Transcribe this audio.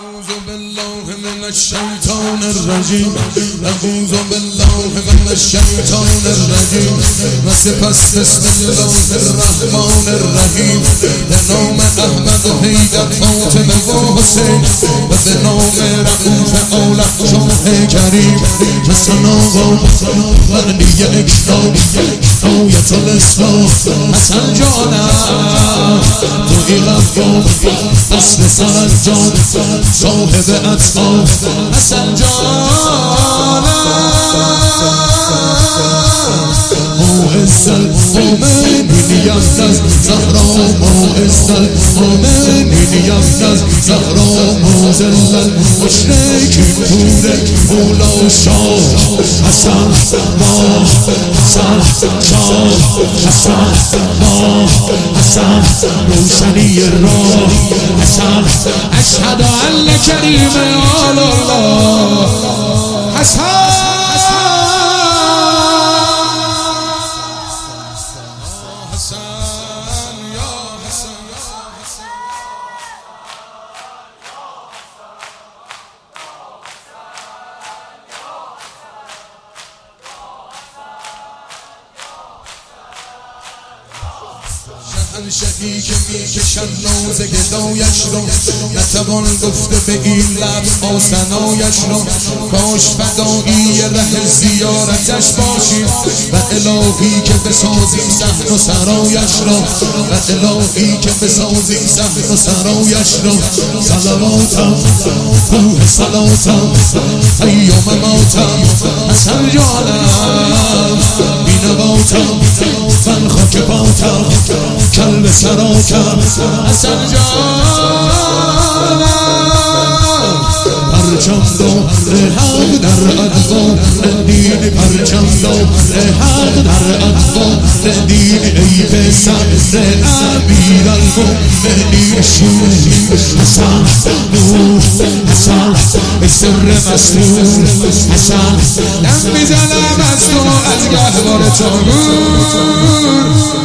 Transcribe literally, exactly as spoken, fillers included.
اعوذ بالله من الشیطان الرجیم اعوذ بالله من الشیطان الرجیم و سپس بسم الله الرحمن الرحیم به نام احمد حیدر فاطمه و حسین و به نام رؤوف عالم شاه کریم و ثنا و علی اکرام آیت الاسلام حسن جانم توی غفار اصل سرجان صاحب اطفال حسن جانم معز المؤمنین یفنز زهرا معز المؤمنین یفنز زهرا مذل المشرکین پور مولا شاه حسن ما حسن شاه حسن ما حسن روشنی راه حسن اشهد ان کریم آل الله حسن شهی که میکشن ناز گدایش رو نتوان گفته به این لب آسنایش رو کاش فدایی ره زیارتش باشیم و الهی که بسازیم صحن و سرایش رو و الهی که بسازیم صحن و سرایش رو صلواتم روح صلاتم ایام ماتم حسن جانم بینواتم من خاک پاتم کلب سراکم حسن جانم پرچم دار حق در ادوان دین پرچم دار حق در ادوان دین ای پسر امیر المؤمنین شور حسن نور حسن سر مسرور حسن دم میزنم از تو از گهوار تامور